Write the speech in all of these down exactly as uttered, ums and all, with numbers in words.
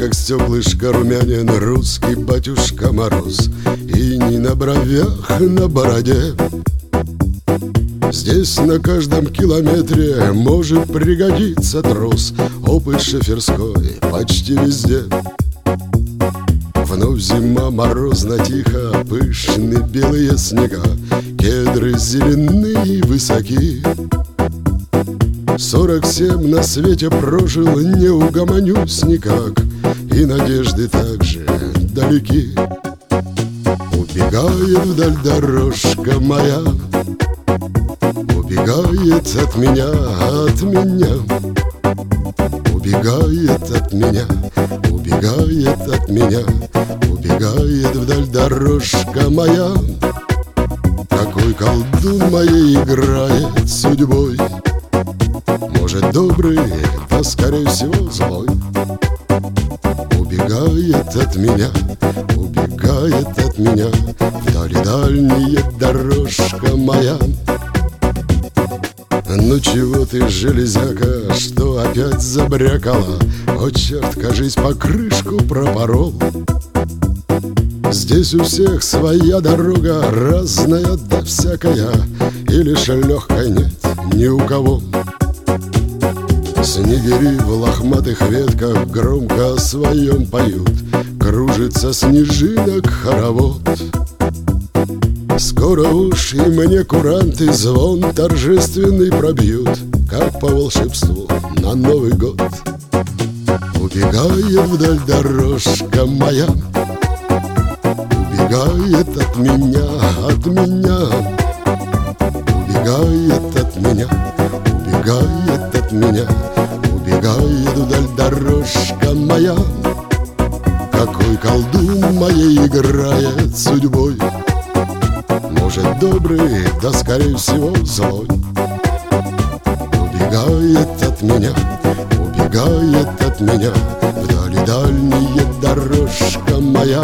как стеклышко румянин русский батюшка Мороз, и не на бровях, на бороде. Здесь на каждом километре может пригодиться трос, опыт шоферской почти везде. Вновь зима, морозно, тихо, пышны белые снега, кедры зеленые и высоки. Сорок семь на свете прожил, не угомонюсь никак, и надежды также далеки. Убегает вдаль дорожка моя, убегает от меня, от меня. Убегает от меня, убегает от меня, убегает вдаль дорожка моя. Какой колдун моей играет судьбой, может добрый, да скорее всего злой. Убегает от меня, убегает от меня, вдали дальняя дорожка моя. Ну чего ты, железяка, что опять забрякала? О, черт, кажись, покрышку пропорол. Здесь у всех своя дорога, разная да всякая, и лишь легкой нет ни у кого. Снегири в лохматых ветках громко о своем поют, кружится снежинок хоровод. Скоро уж и мне куранты звон торжественный пробьют, как по волшебству на Новый год. Убегает вдаль дорожка моя, убегает от меня, от меня. Убегает от меня, убегает от меня, убегает вдаль дорожка моя. Какой колдун моей играет судьбой, может добрый, да скорее всего злой. Убегает от меня, убегает от меня, вдали дальняя дорожка моя.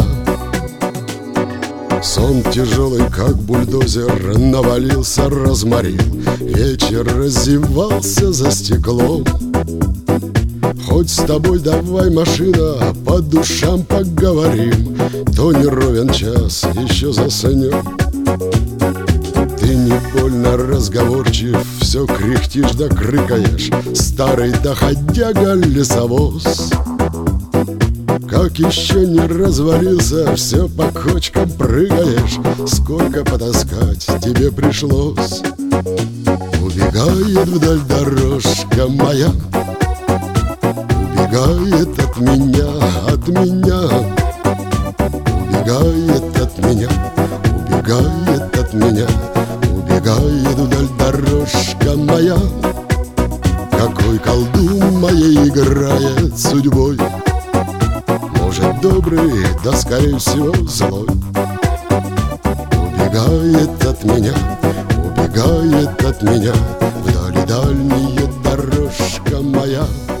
Сон тяжелый, как бульдозер, навалился, разморил, вечер разевался за стеклом. Хоть с тобой давай, машина, по душам поговорим, то не ровен час, еще заснем. Ты не больно разговорчив, все кряхтишь да крыкаешь, старый доходяга лесовоз. Как еще не развалился, все по кочкам прыгаешь, сколько потаскать тебе пришлось. Убегает вдаль дорожка моя, убегает от меня, от меня. Убегает от меня, убегает от меня, убегает вдаль дорожка моя. Какой колдун моей играет судьбой, может добрый, да скорее всего злой. Убегает от меня, убегает от меня, вдали дальняя дорожка моя.